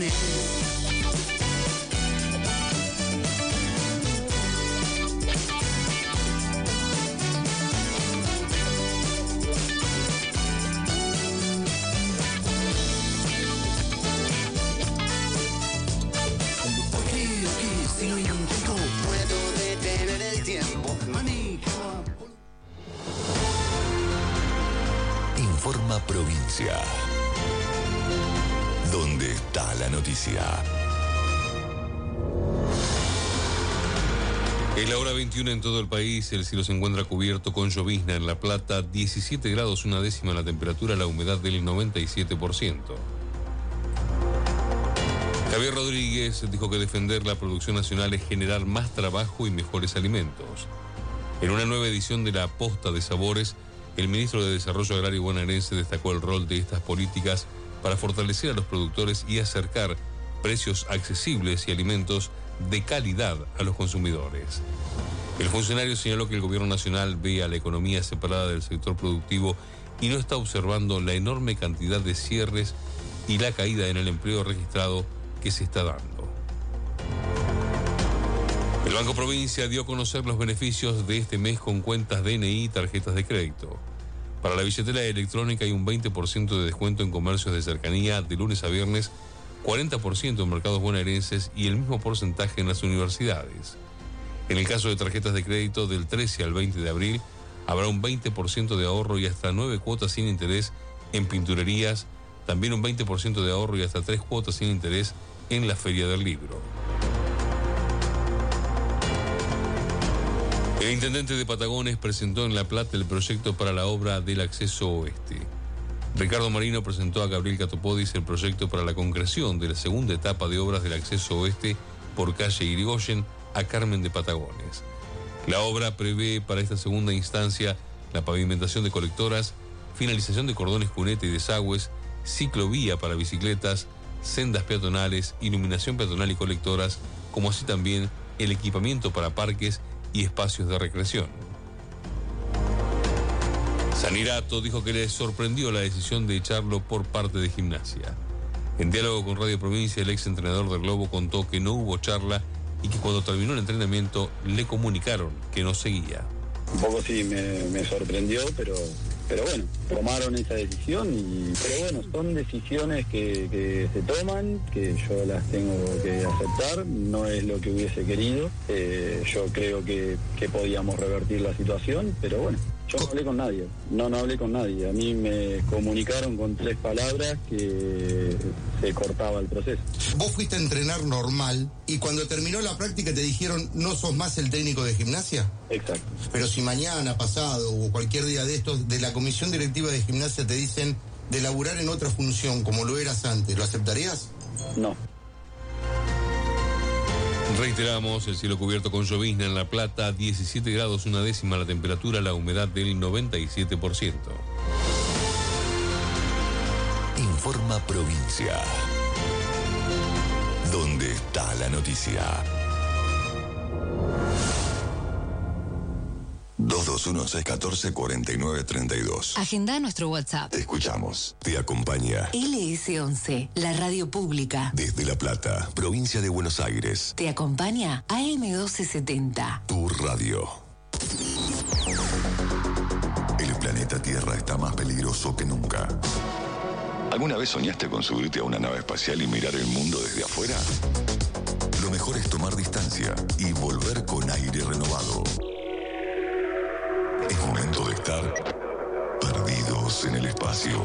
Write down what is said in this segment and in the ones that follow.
Si lo intento, puedo detener el tiempo. Informa Provincia. ¿Dónde está la noticia? Es la hora 21 en todo el país. El cielo se encuentra cubierto con llovizna en La Plata, 17 grados una décima la temperatura, la humedad del 97%. Javier Rodríguez dijo que defender la producción nacional es generar más trabajo y mejores alimentos. En una nueva edición de La Posta de Sabores, el ministro de Desarrollo Agrario bonaerense destacó el rol de estas políticas para fortalecer a los productores y acercar precios accesibles y alimentos de calidad a los consumidores. El funcionario señaló que el gobierno nacional ve a la economía separada del sector productivo y no está observando la enorme cantidad de cierres y la caída en el empleo registrado que se está dando. El Banco Provincia dio a conocer los beneficios de este mes con cuentas DNI y tarjetas de crédito. Para la billetera electrónica hay un 20% de descuento en comercios de cercanía de lunes a viernes, 40% en mercados bonaerenses y el mismo porcentaje en las universidades. En el caso de tarjetas de crédito, del 13 al 20 de abril habrá un 20% de ahorro y hasta 9 cuotas sin interés en pinturerías, también un 20% de ahorro y hasta 3 cuotas sin interés en la Feria del Libro. El intendente de Patagones presentó en La Plata el proyecto para la obra del acceso oeste. Ricardo Marino presentó a Gabriel Catopodis el proyecto para la concreción de la segunda etapa de obras del acceso oeste por calle Irigoyen a Carmen de Patagones. La obra prevé para esta segunda instancia la pavimentación de colectoras, finalización de cordones cuneta y desagües, ciclovía para bicicletas, sendas peatonales, iluminación peatonal y colectoras, como así también el equipamiento para parques y espacios de recreación. Sanirato dijo que le sorprendió la decisión de echarlo por parte de Gimnasia. En diálogo con Radio Provincia, el ex entrenador del Globo contó que no hubo charla y que cuando terminó el entrenamiento le comunicaron que no seguía. Un poco sí me sorprendió, pero bueno, tomaron esa decisión pero bueno, son decisiones que se toman, que yo las tengo que aceptar, no es lo que hubiese querido, yo creo que podíamos revertir la situación, pero bueno, yo no hablé con nadie, no hablé con nadie, a mí me comunicaron con 3 palabras que se cortaba el proceso. Vos fuiste a entrenar normal y cuando terminó la práctica te dijeron no sos más el técnico de Gimnasia. Exacto. Pero si mañana, pasado o cualquier día de estos de la comisión directiva de Gimnasia te dicen de laburar en otra función como lo eras antes, ¿lo aceptarías? No. Reiteramos, el cielo cubierto con llovizna en La Plata, 17 grados una décima la temperatura, la humedad del 97%. Informa Provincia. ¿Dónde está la noticia? 221-614-4932. Agenda nuestro WhatsApp. Te escuchamos. Te acompaña LS11, la radio pública. desde La Plata, provincia de Buenos Aires. Te acompaña AM1270. Tu radio. El planeta Tierra está más peligroso que nunca. ¿Alguna vez soñaste con subirte a una nave espacial y mirar el mundo desde afuera? Lo mejor es tomar distancia y volver con aire renovado. Es momento de estar perdidos en el espacio.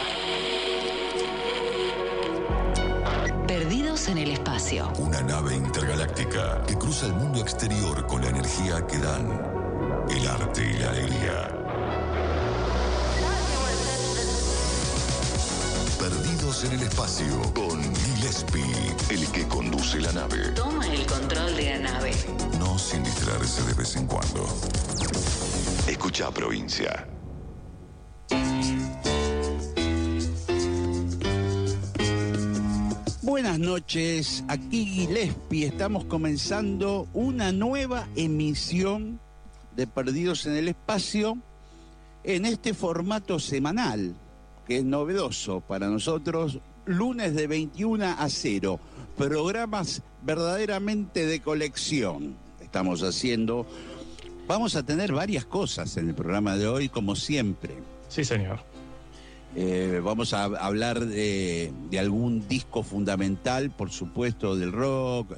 Perdidos en el espacio. Una nave intergaláctica que cruza el mundo exterior con la energía que dan el arte y la alegría. Perdidos en el espacio con Gillespie, el que conduce la nave. Toma el control de la nave. No sin distraerse de vez en cuando. Escucha Provincia. Buenas noches, aquí Gillespie. Estamos comenzando una nueva emisión de Perdidos en el Espacio en este formato semanal, que es novedoso para nosotros, lunes de 21 a 0. Programas verdaderamente de colección estamos haciendo. Vamos a tener varias cosas en el programa de hoy, como siempre. Sí, señor. Vamos a hablar de algún disco fundamental, por supuesto, del rock.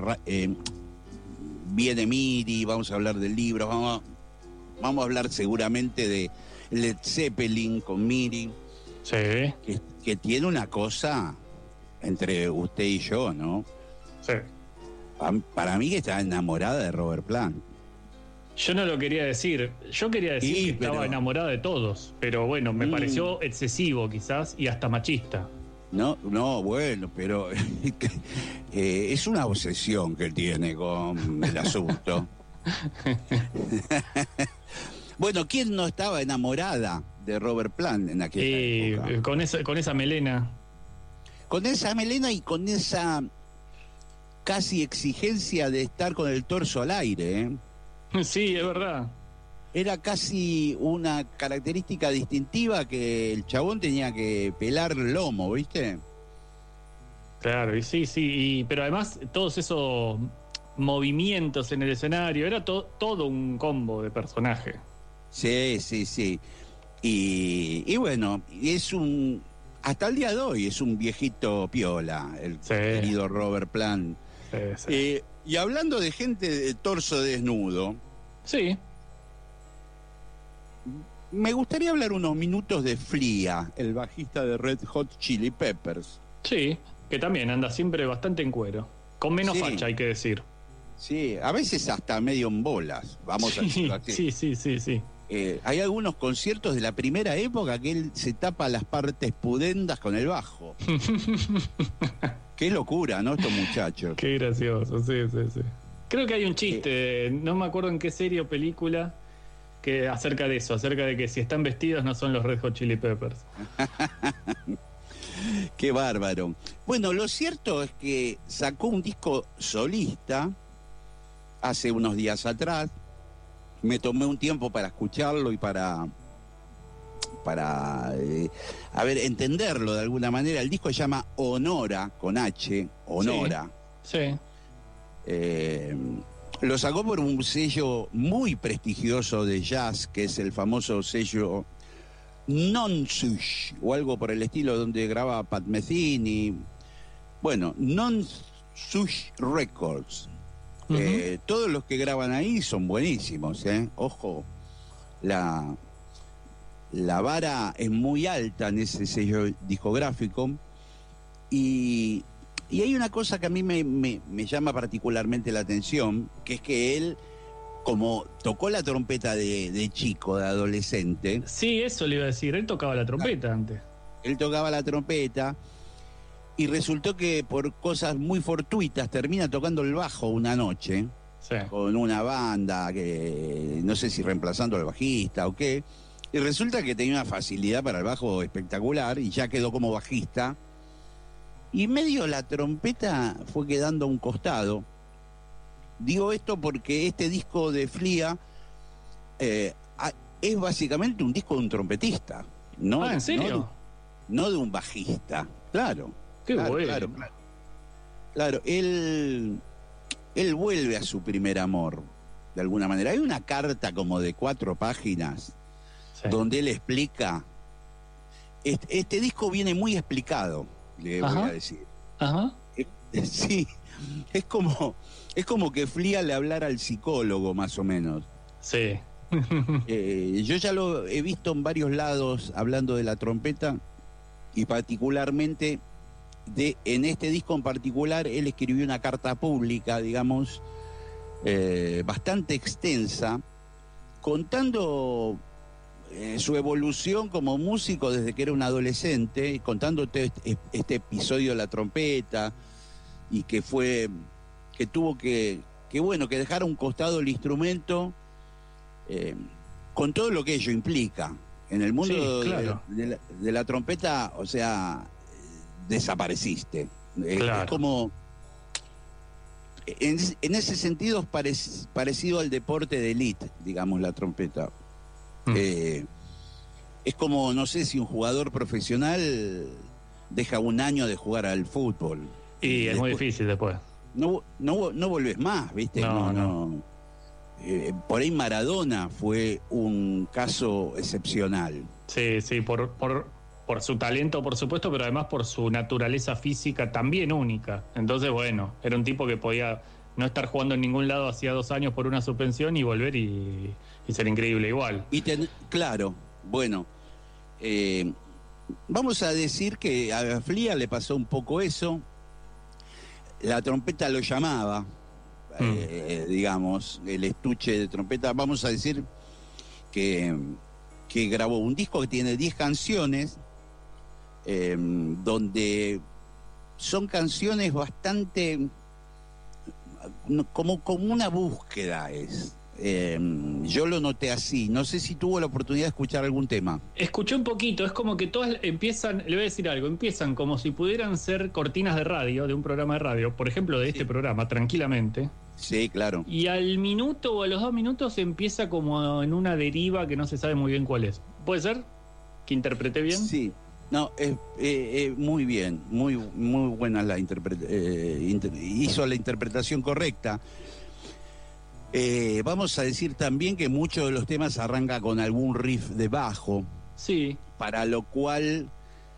Viene Miri, vamos a hablar del libro. Vamos a hablar seguramente de Led Zeppelin con Miri. Sí. Que tiene una cosa entre usted y yo, ¿no? Sí. Para mí que está enamorada de Robert Plant. Yo no lo quería decir. Yo quería decir que estaba enamorada de todos. Pero bueno, me pareció excesivo quizás y hasta machista. No, bueno, pero es una obsesión que tiene con el asunto. Bueno, ¿quién no estaba enamorada de Robert Plant en aquella época? Con esa melena. Con esa melena y con esa casi exigencia de estar con el torso al aire, ¿eh? Sí, es verdad. Era casi una característica distintiva que el chabón tenía que pelar el lomo, ¿viste? Claro, y sí, pero además todos esos movimientos en el escenario, era todo un combo de personaje. Sí. Y bueno, hasta el día de hoy es un viejito piola, el querido Robert Plant. Sí. Y hablando de gente de torso desnudo, sí, me gustaría hablar unos minutos de Flea, el bajista de Red Hot Chili Peppers. Sí, que también anda siempre bastante en cuero, con menos facha, hay que decir. Sí, a veces hasta medio en bolas, vamos a decirlo así. Sí. Hay algunos conciertos de la primera época que él se tapa las partes pudendas con el bajo. Qué locura, ¿no? Estos muchachos. Qué gracioso, sí. Creo que hay un chiste, no me acuerdo en qué serie o película, que acerca de eso, acerca de que si están vestidos no son los Red Hot Chili Peppers. Qué bárbaro. Bueno, lo cierto es que sacó un disco solista hace unos días atrás. Me tomé un tiempo para escucharlo y para entenderlo de alguna manera. El disco se llama Honora, con H, Honora. Sí. Lo sacó por un sello muy prestigioso de jazz, que es el famoso sello Non-Sush, o algo por el estilo, donde graba Pat Metheny. Bueno, Non-Sush Records. Todos los que graban ahí son buenísimos, ¿eh? Ojo, la vara es muy alta en ese sello discográfico. Y hay una cosa que a mí me llama particularmente la atención, que es que él, como tocó la trompeta de chico, de adolescente... Sí, eso le iba a decir, él tocaba la trompeta antes. Él tocaba la trompeta y resultó que por cosas muy fortuitas termina tocando el bajo una noche con una banda, que no sé si reemplazando al bajista o qué, y resulta que tenía una facilidad para el bajo espectacular y ya quedó como bajista. Y medio la trompeta fue quedando a un costado. Digo esto porque este disco de Flea es básicamente un disco de un trompetista. No, ¿en serio? No de un bajista, claro. Qué bueno. Claro, él vuelve a su primer amor, de alguna manera. Hay una carta como de 4 páginas donde él explica. Este disco viene muy explicado, le voy a decir. Ajá. Sí, es como que Flea le hablara al psicólogo, más o menos. Sí. Yo ya lo he visto en varios lados hablando de la trompeta, y particularmente en este disco en particular él escribió una carta pública, digamos, bastante extensa, contando su evolución como músico desde que era un adolescente, contándote este episodio de la trompeta, y que tuvo que dejar a un costado el instrumento, con todo lo que ello implica. En el mundo de la trompeta, o sea, desapareciste. Claro. Es como... En ese sentido es parecido al deporte de élite, digamos, la trompeta. Es como, no sé si un jugador profesional deja un año de jugar al fútbol. Y es muy difícil después. No volvés más, ¿viste? No. Por ahí Maradona fue un caso excepcional. Sí, por su talento, por supuesto, pero además por su naturaleza física también única. Entonces, bueno, era un tipo que podía no estar jugando en ningún lado hacía 2 años por una suspensión y volver y ser increíble igual. Claro, bueno, vamos a decir que a Flea le pasó un poco eso. La trompeta lo llamaba, digamos, el estuche de trompeta. Vamos a decir que grabó un disco que tiene 10 canciones, donde son canciones bastante como una búsqueda es. Yo lo noté así. No sé si tuvo la oportunidad de escuchar algún tema. Escuché un poquito, es como que todas empiezan, le voy a decir algo, empiezan como si pudieran ser cortinas de radio, de un programa de radio, por ejemplo de este programa, tranquilamente. Sí, claro. Y al minuto o a los 2 minutos empieza como en una deriva que no se sabe muy bien cuál es. ¿Puede ser? ¿Que interpreté bien? Sí. No, muy bien, muy buena la hizo la interpretación correcta. Vamos a decir también que muchos de los temas arranca con algún riff de bajo. Sí. Para lo cual,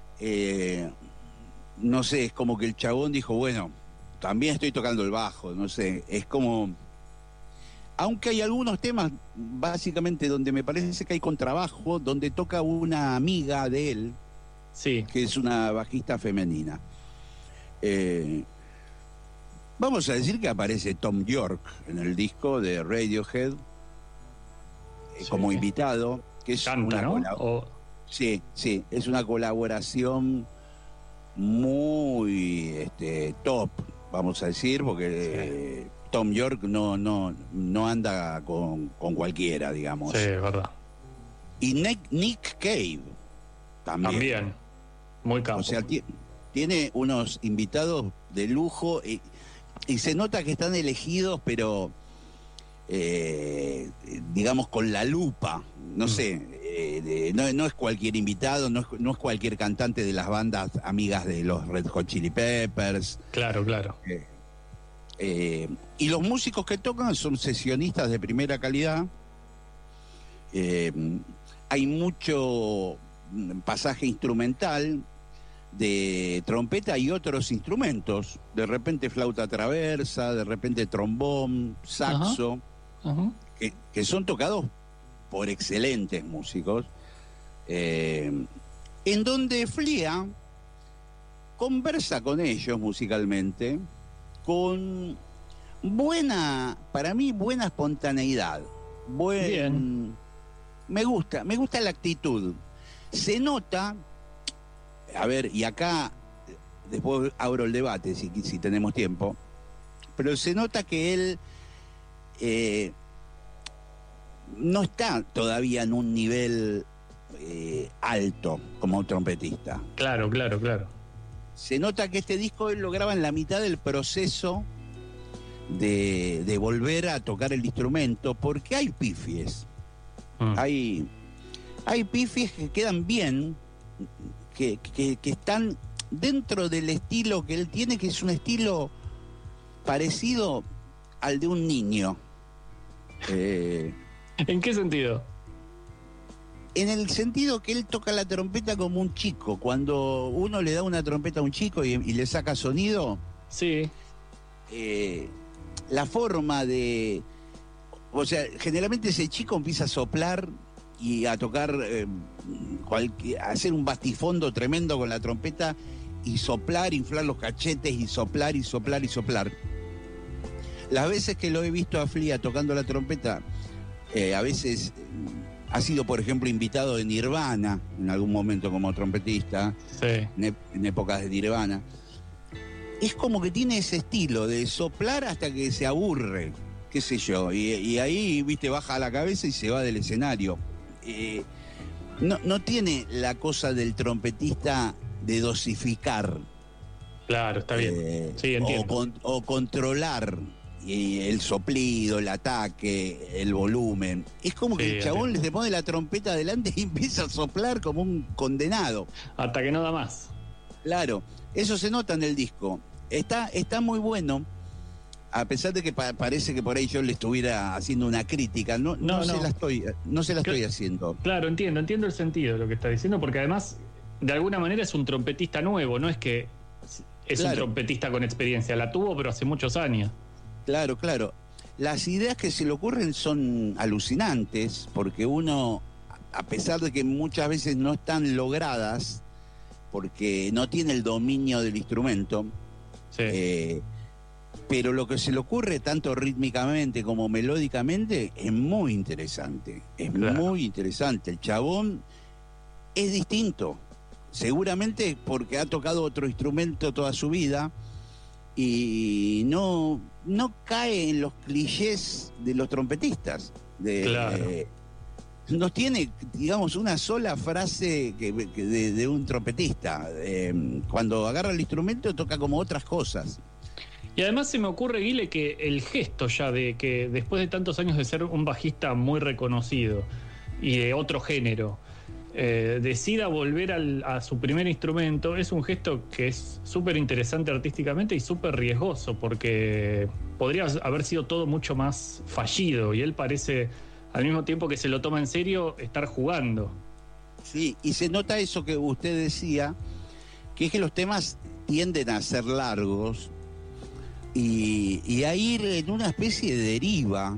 no sé, es como que el chabón dijo, bueno, también estoy tocando el bajo, no sé, es como... Aunque hay algunos temas, básicamente, donde me parece que hay contrabajo, donde toca una amiga de él, sí, que es una bajista femenina. Vamos a decir que aparece Tom York en el disco de Radiohead, como invitado, que es canta, ¿no? Sí, es una colaboración muy top, vamos a decir, porque Tom York no anda con cualquiera, digamos. Sí, es verdad. Y Nick Cave también. Muy capo. O sea, tiene unos invitados de lujo y se nota que están elegidos, pero digamos con la lupa. No sé, no es cualquier invitado, no es cualquier cantante de las bandas amigas de los Red Hot Chili Peppers. Claro. Y los músicos que tocan son sesionistas de primera calidad. Hay mucho pasaje instrumental de trompeta y otros instrumentos, de repente flauta traversa, de repente trombón, saxo, que son tocados por excelentes músicos, en donde Flea conversa con ellos musicalmente con para mí buena espontaneidad. Bien. Me gusta la actitud. Se nota, a ver, y acá después abro el debate si tenemos tiempo, pero se nota que él no está todavía en un nivel alto como trompetista. Claro. Se nota que este disco él lo graba en la mitad del proceso de volver a tocar el instrumento, porque hay pifies. Hay pifies que quedan bien, que están dentro del estilo que él tiene, que es un estilo parecido al de un niño. ¿En qué sentido? En el sentido que él toca la trompeta como un chico. Cuando uno le da una trompeta a un chico y le saca sonido, sí, la forma de... O sea, generalmente ese chico empieza a soplar y a tocar, a hacer un bastifondo tremendo con la trompeta y soplar, inflar los cachetes y soplar y soplar y soplar. Las veces que lo he visto a Flea tocando la trompeta, a veces ha sido, por ejemplo, invitado de Nirvana en algún momento como trompetista, en épocas de Nirvana. Es como que tiene ese estilo de soplar hasta que se aburre, qué sé yo, y ahí, viste, baja la cabeza y se va del escenario. No tiene la cosa del trompetista de dosificar. Claro, está bien. Sí, entiendo. O controlar el soplido, el ataque, el volumen. Es como que el chabón le pone la trompeta adelante y empieza a soplar como un condenado. Hasta que no da más. Claro, eso se nota en el disco. Está muy bueno, a pesar de que parece que por ahí yo le estuviera haciendo una crítica. No se la estoy haciendo. Claro, entiendo el sentido de lo que está diciendo, porque además, de alguna manera es un trompetista nuevo, no es que es un trompetista con experiencia, la tuvo pero hace muchos años. Claro. Las ideas que se le ocurren son alucinantes, porque uno, a pesar de que muchas veces no están logradas, porque no tiene el dominio del instrumento, pero lo que se le ocurre tanto rítmicamente como melódicamente es muy interesante. Muy interesante. El chabón es distinto, seguramente porque ha tocado otro instrumento toda su vida y no cae en los clichés de los trompetistas. No tiene, digamos, una sola frase de un trompetista. Cuando agarra el instrumento toca como otras cosas. Y además se me ocurre, Guile, que el gesto ya de que después de tantos años de ser un bajista muy reconocido y de otro género, decida volver a su primer instrumento, es un gesto que es súper interesante artísticamente y súper riesgoso, porque podría haber sido todo mucho más fallido, y él parece, al mismo tiempo que se lo toma en serio, estar jugando. Sí, y se nota eso que usted decía, que es que los temas tienden a ser largos y a ir en una especie de deriva,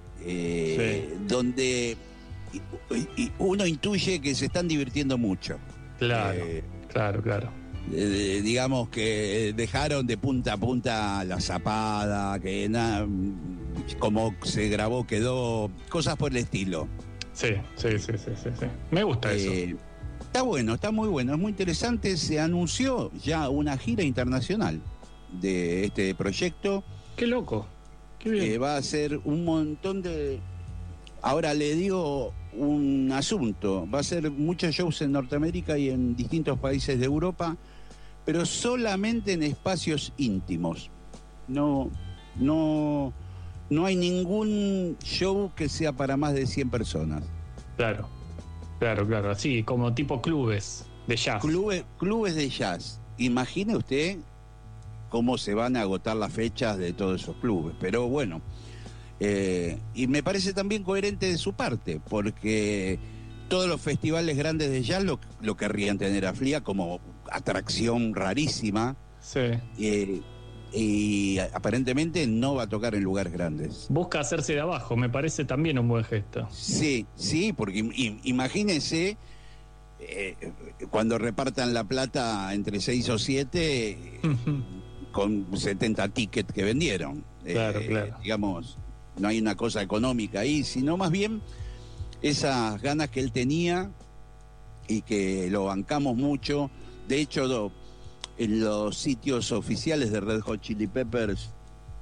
donde uno intuye que se están divirtiendo mucho. Claro. Digamos que dejaron de punta a punta la zapada, que como se grabó quedó, cosas por el estilo. Sí. Me gusta eso. Está bueno, está muy bueno, es muy interesante. Se anunció ya una gira internacional de este proyecto. Qué loco, qué bien. Va a ser un montón de... Ahora le digo un asunto, va a ser muchos shows en Norteamérica y en distintos países de Europa, pero solamente en espacios íntimos. No hay ningún show que sea para más de 100 personas. Claro, así como tipo clubes de jazz. Clubes de jazz. Imagine usted cómo se van a agotar las fechas de todos esos clubes, pero bueno. Y me parece también coherente de su parte, porque todos los festivales grandes de jazz lo querrían tener a Flia como atracción rarísima. Sí. Y aparentemente no va a tocar en lugares grandes. Busca hacerse de abajo, me parece también un buen gesto. Sí, porque imagínense cuando repartan la plata entre 6 o 7 con 70 tickets que vendieron. Claro. Digamos, no hay una cosa económica ahí, sino más bien esas ganas que él tenía y que lo bancamos mucho. De hecho, en los sitios oficiales de Red Hot Chili Peppers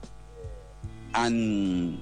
han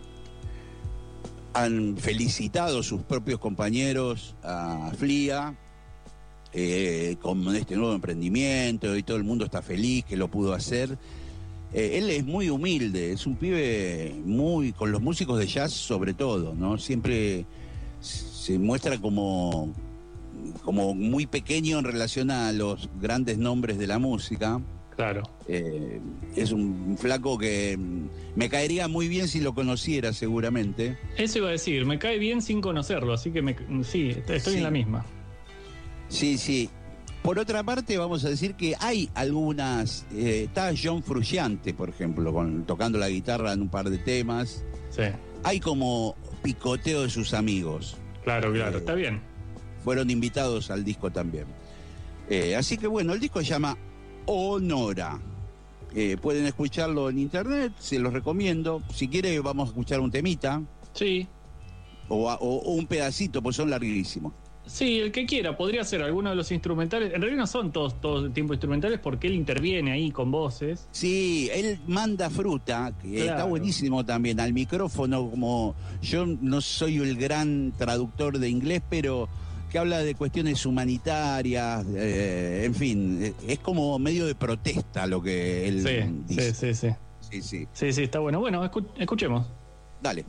felicitado sus propios compañeros a Flia con este nuevo emprendimiento, y todo el mundo está feliz que lo pudo hacer. Él es muy humilde, es un pibe muy, con los músicos de jazz sobre todo, ¿no? Siempre se muestra como muy pequeño en relación a los grandes nombres de la música. Claro. Es un flaco que me caería muy bien si lo conociera, seguramente. Eso iba a decir, me cae bien sin conocerlo, así que estoy en la misma. Sí. Por otra parte, vamos a decir que hay algunas... está John Frusciante, por ejemplo, tocando la guitarra en un par de temas. Sí. Hay como picoteo de sus amigos. Claro, está bien. Fueron invitados al disco también. Así que bueno, el disco se llama Honora. Pueden escucharlo en internet, se los recomiendo. Si quiere, vamos a escuchar un temita. Sí. O un pedacito, pues son larguísimos. Sí, el que quiera, podría ser alguno de los instrumentales. En realidad no son todos el tiempo instrumentales, porque él interviene ahí con voces. Sí, él manda fruta, que está buenísimo también, al micrófono. Como yo no soy el gran traductor de inglés, pero que habla de cuestiones humanitarias, en fin, es como medio de protesta lo que él dice. Sí, está bueno. Bueno, escuchemos. Dale.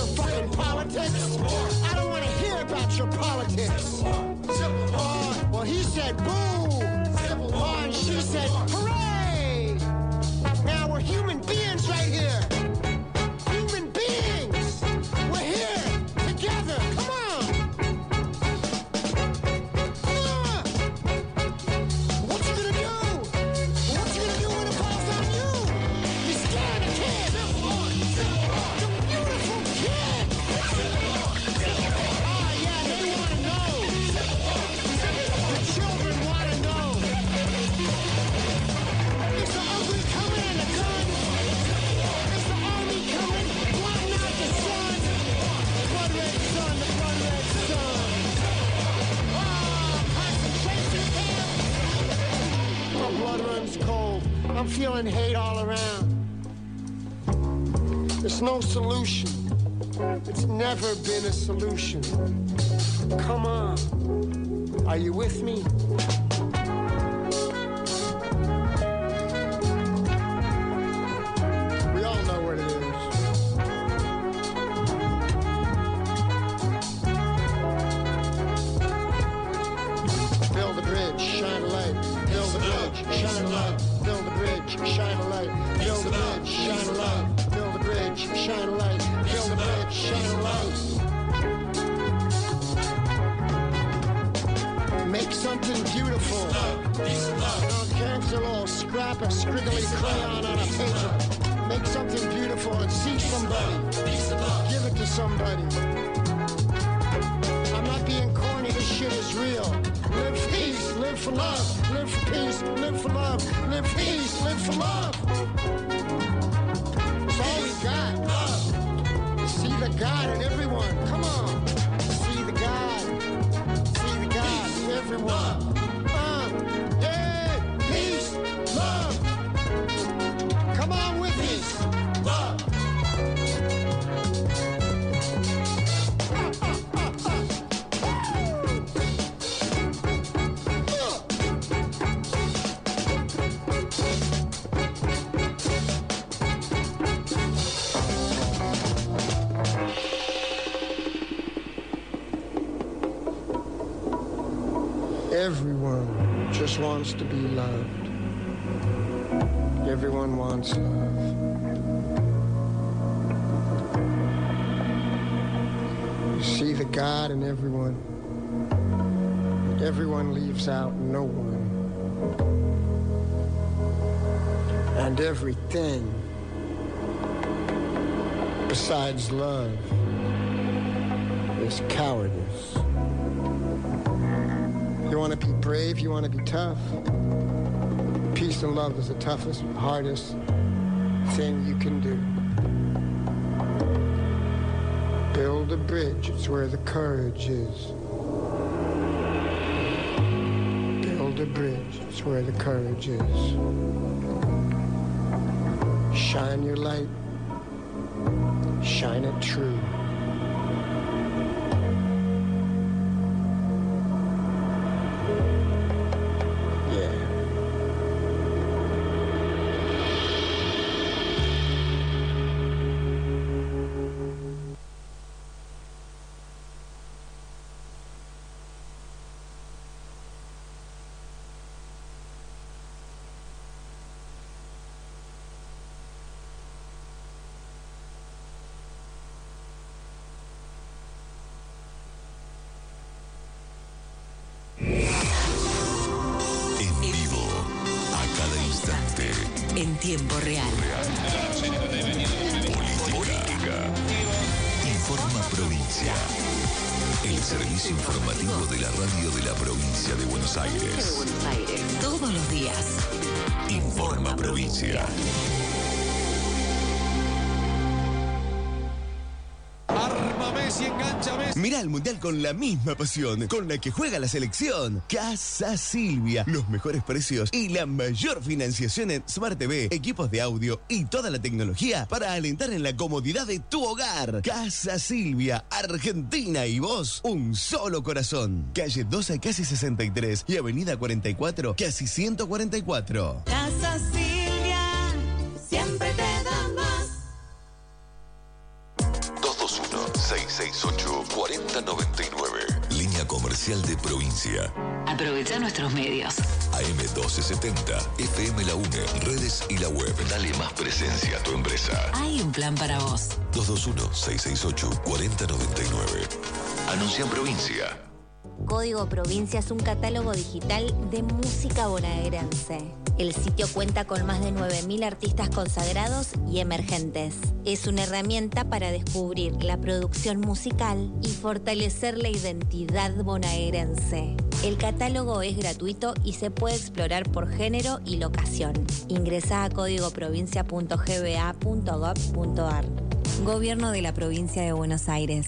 your fucking politics. I don't want to hear about your politics. Well, he said boo. And she said hooray. Now we're human beings right here. Human beings. We're here together. Come on. What you gonna do? What you gonna do when it falls on you? You scared a kid. The beautiful kid. Oh yeah, they wanna know. The children wanna know. Is the ugly coming and a gun? Is the army coming? Blotting out the sun. Blood red sun, the blood red sun. Concentration camp. My blood runs cold. I'm feeling hate all around. There's no solution. It's never been a solution. Come on. Are you with me? We all know what it is. Build a bridge, shine a light. Build a bridge, shine a light. Build a bridge, shine a light. Build a bridge, shine a light. Build a bridge, shine a light. Build a bridge, shine a light. Make something beautiful. Don't cancel a little scrap of scriggly crayon on a paper. Make something beautiful and see somebody. Give it to somebody. I'm not being corny, this shit is real. Live for peace, live for love. Live for peace, live for love. Live for peace, live for love. It's all we got. See the God in everyone. Come on. See the God. See the God in everyone. Yeah, peace, love. Come on with me. Love. Everyone just wants to be loved. Everyone wants love. You see the God in everyone. Everyone leaves out no one. And everything besides love is cowardice. You want to be brave, you want to be tough. Peace and love is the toughest, hardest thing you can do. Build a bridge, it's where the courage is. Build a bridge, it's where the courage is. Shine your light, shine it true. En tiempo real. Política. Informa Provincia. El servicio informativo de la radio de la provincia de Buenos Aires. Todos los días. Informa Provincia. Arma Messi, engancha Messi. Mirá el Mundial con la misma pasión con la que juega la selección. Casa Silvia. Los mejores precios y la mayor financiación en Smart TV, equipos de audio y toda la tecnología para alentar en la comodidad de tu hogar. Casa Silvia, Argentina y vos, un solo corazón. Calle 12 casi 63 y Avenida 44 casi 144. Casa Silvia, siempre te da más. 221 668-4099. Línea comercial de provincia. Aprovecha nuestros medios. AM1270, FM La UNE, redes y la web. Dale más presencia a tu empresa. Hay un plan para vos. 221-668-4099. Anuncia en provincia. Código Provincia es un catálogo digital de música bonaerense. El sitio cuenta con más de 9.000 artistas consagrados y emergentes. Es una herramienta para descubrir la producción musical y fortalecer la identidad bonaerense. El catálogo es gratuito y se puede explorar por género y locación. Ingresá a códigoprovincia.gba.gov.ar. Gobierno de la Provincia de Buenos Aires.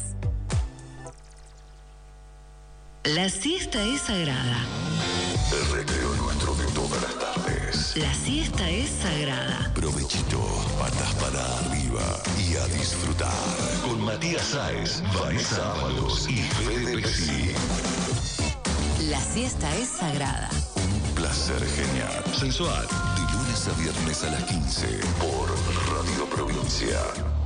La siesta es sagrada. El recreo nuestro de todas las tardes. La siesta es sagrada. Provechito, patas para arriba y a disfrutar. Con Matías Sáez, Vanessa Ábalos y Fede Pesci. La siesta es sagrada. Un placer genial. Sensual. De lunes a viernes a las 15 por Radio Provincia.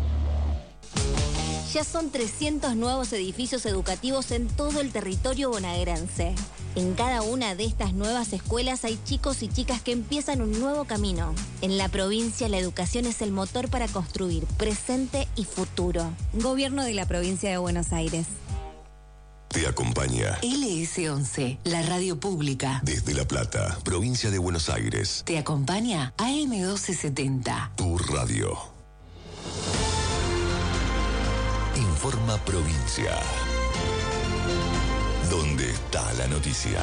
Ya son 300 nuevos edificios educativos en todo el territorio bonaerense. En cada una de estas nuevas escuelas hay chicos y chicas que empiezan un nuevo camino. En la provincia, la educación es el motor para construir presente y futuro. Gobierno de la Provincia de Buenos Aires. Te acompaña LS11, la radio pública. desde La Plata, provincia de Buenos Aires. Te acompaña AM1270. Tu radio. Informa Provincia. ¿Dónde está la noticia?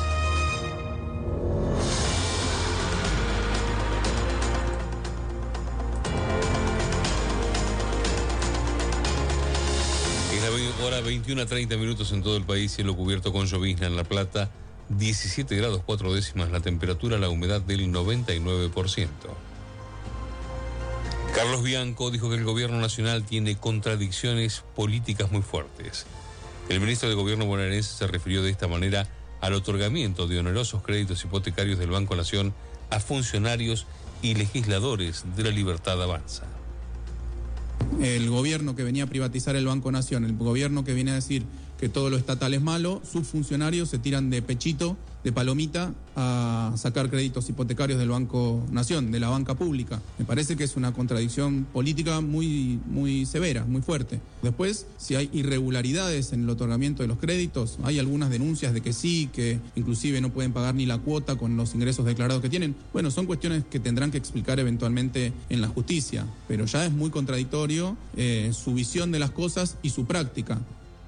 Es la hora 21:30 en todo el país, cielo cubierto con llovizna en La Plata, 17 grados 4 décimas la temperatura, la humedad del 99%. Carlos Bianco dijo que el gobierno nacional tiene contradicciones políticas muy fuertes. El ministro de Gobierno bonaerense se refirió de esta manera al otorgamiento de onerosos créditos hipotecarios del Banco Nación a funcionarios y legisladores de La Libertad Avanza. El gobierno que venía a privatizar el Banco Nación, el gobierno que viene a decir que todo lo estatal es malo, sus funcionarios se tiran de pechito, de palomita, a sacar créditos hipotecarios del Banco Nación, de la banca pública. Me parece que es una contradicción política muy, muy severa, muy fuerte. Después, si hay irregularidades en el otorgamiento de los créditos, hay algunas denuncias de que sí, que inclusive no pueden pagar ni la cuota con los ingresos declarados que tienen. Bueno, son cuestiones que tendrán que explicar eventualmente en la justicia, pero ya es muy contradictorio su visión de las cosas y su práctica.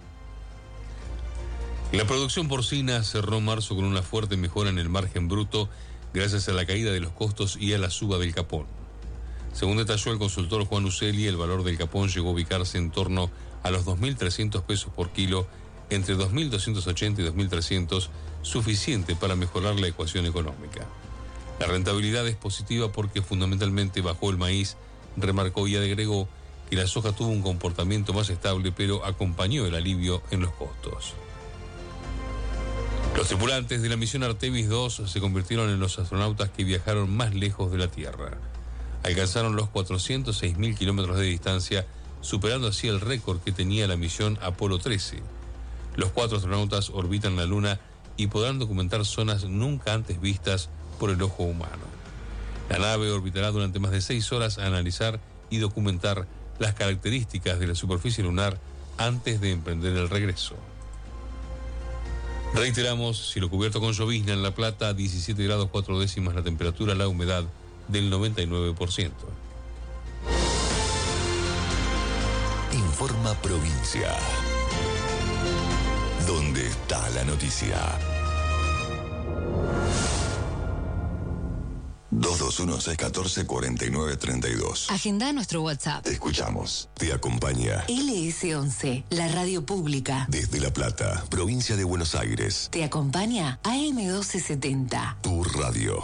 La producción porcina cerró marzo con una fuerte mejora en el margen bruto gracias a la caída de los costos y a la suba del capón. Según detalló el consultor Juan Uceli, el valor del capón llegó a ubicarse en torno a los 2.300 pesos por kilo, entre 2.280 y 2.300, suficiente para mejorar la ecuación económica. La rentabilidad es positiva porque fundamentalmente bajó el maíz, remarcó y agregó que la soja tuvo un comportamiento más estable, pero acompañó el alivio en los costos. Los tripulantes de la misión Artemis II se convirtieron en los astronautas que viajaron más lejos de la Tierra. Alcanzaron los 406.000 kilómetros de distancia, superando así el récord que tenía la misión Apolo 13. Los 4 astronautas orbitan la Luna y podrán documentar zonas nunca antes vistas por el ojo humano. La nave orbitará durante más de 6 horas a analizar y documentar las características de la superficie lunar antes de emprender el regreso. Reiteramos, cielo cubierto con llovizna en La Plata, 17 grados 4 décimas la temperatura, la humedad del 99%. Informa Provincia. ¿Dónde está la noticia? 221-614-4932. Agenda nuestro WhatsApp. Te escuchamos. Te acompaña LS11, la radio pública. desde La Plata, provincia de Buenos Aires. Te acompaña AM1270. Tu radio.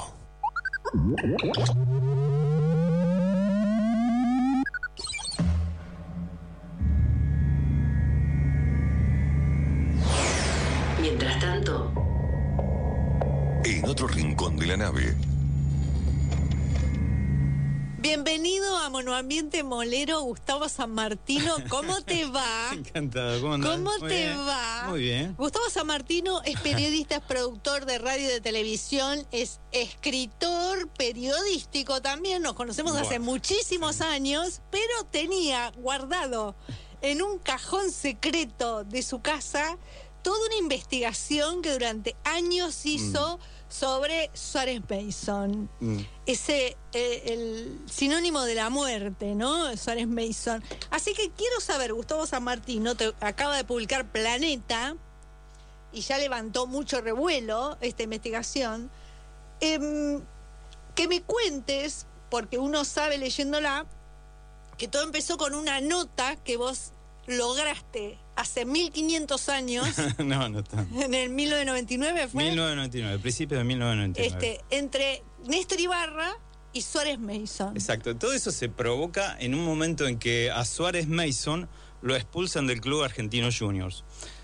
Mientras tanto, En otro rincón de la nave. Bienvenido a Monoambiente Molero, Gustavo Sanmartino. ¿Cómo te va? Encantado, ¿cómo andás? ¿Cómo Muy te bien. va? Muy bien. Gustavo Sanmartino es periodista, es productor de radio y de televisión, es escritor periodístico también. Nos conocemos hace muchísimos años, pero tenía guardado en un cajón secreto de su casa toda una investigación que durante años hizo sobre Suárez Mason. Ese, el sinónimo de la muerte, ¿no? Suárez Mason. Así que quiero saber, Gustavo Sanmartino, acaba de publicar Planeta y ya levantó mucho revuelo esta investigación. Que me cuentes, porque uno sabe leyéndola, que todo empezó con una nota que vos lograste hace 1500 años. No tanto. En el 1999 fue. 1999, principios de 1999. Entre Néstor Ibarra y Suárez Mason. Exacto, todo eso se provoca en un momento en que a Suárez Mason lo expulsan del Club Argentino Juniors.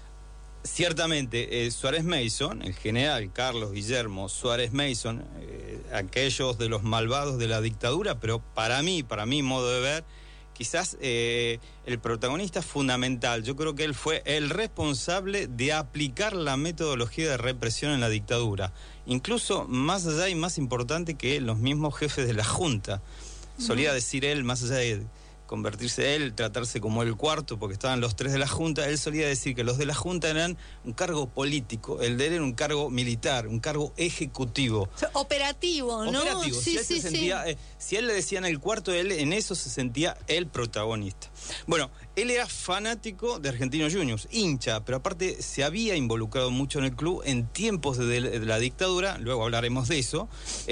Ciertamente, Suárez Mason, el general Carlos Guillermo Suárez Mason, aquellos de los malvados de la dictadura, pero para mí modo de ver, quizás el protagonista fundamental. Yo creo que él fue el responsable de aplicar la metodología de represión en la dictadura, incluso más allá y más importante que los mismos jefes de la Junta. Solía decir él, más allá de convertirse él, tratarse como el cuarto, porque estaban los tres de la Junta, él solía decir que los de la Junta eran un cargo político, el de él era un cargo militar, un cargo ejecutivo. Operativo, ¿no? Operativo. Sí, Si él le decían el cuarto, él en eso se sentía el protagonista. Bueno, él era fanático de Argentinos Juniors, hincha, pero aparte se había involucrado mucho en el club en tiempos de la dictadura, luego hablaremos de eso,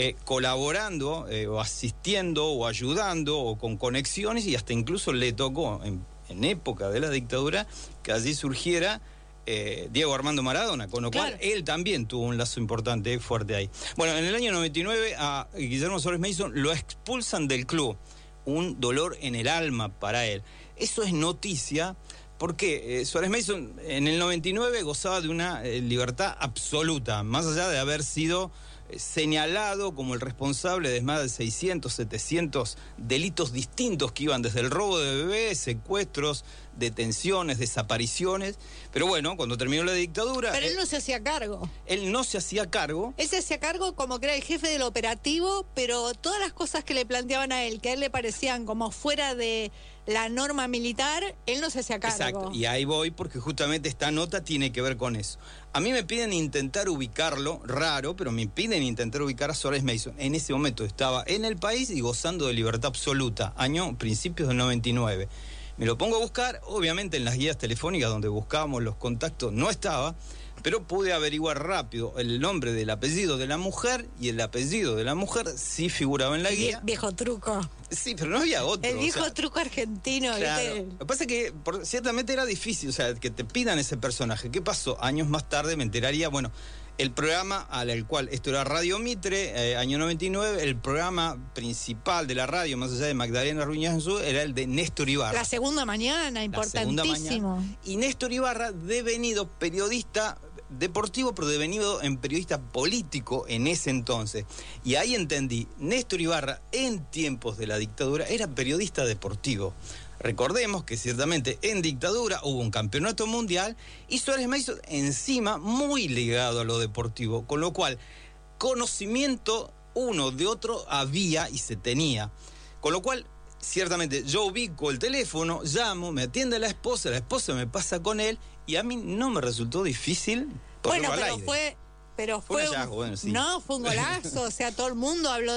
colaborando o asistiendo o ayudando o con conexiones, y hasta incluso le tocó en época de la dictadura que allí surgiera Diego Armando Maradona, con lo cual él también tuvo un lazo importante, fuerte ahí. Bueno, en el año 99 a Guillermo Suárez Mason lo expulsan del club, un dolor en el alma para él. Eso es noticia porque Suárez Mason en el 99 gozaba de una libertad absoluta, más allá de haber sido señalado como el responsable de más de 600, 700 delitos distintos que iban desde el robo de bebés, secuestros, detenciones, desapariciones. Pero bueno, cuando terminó la dictadura... Pero él no se hacía cargo. Él no se hacía cargo. Él se hacía cargo como que era el jefe del operativo, pero todas las cosas que le planteaban a él, que a él le parecían como fuera de la norma militar, él no se hacía cargo. Exacto, y ahí voy porque justamente esta nota tiene que ver con eso. A mí me piden intentar ubicarlo, raro, pero me piden intentar ubicar a Suárez Mason. En ese momento estaba en el país y gozando de libertad absoluta, principios del 99. Me lo pongo a buscar, obviamente en las guías telefónicas donde buscábamos los contactos no estaba, pero pude averiguar rápido el nombre del apellido de la mujer, y el apellido de la mujer sí figuraba en la guía. Viejo truco. Sí, pero no había otro. El viejo truco argentino. Claro. ¿Viste? Lo que pasa es que ciertamente era difícil, o sea, que te pidan ese personaje. ¿Qué pasó? Años más tarde me enteraría, bueno, el programa al cual, esto era Radio Mitre, año 99, el programa principal de la radio, más allá de Magdalena Ruñazú, era el de Néstor Ibarra. La segunda mañana, importantísimo. Y Néstor Ibarra, devenido periodista deportivo, pero devenido en periodista político en ese entonces. Y ahí entendí, Néstor Ibarra en tiempos de la dictadura era periodista deportivo. Recordemos que ciertamente en dictadura hubo un campeonato mundial y Suárez Mason encima muy ligado a lo deportivo, con lo cual conocimiento uno de otro había y se tenía. Con lo cual, ciertamente, yo ubico el teléfono, llamo, me atiende la esposa me pasa con él y a mí no me resultó difícil ponerlo al aire. Pero fue un hallazgo, sí. No, fue un golazo, o sea, todo el mundo habló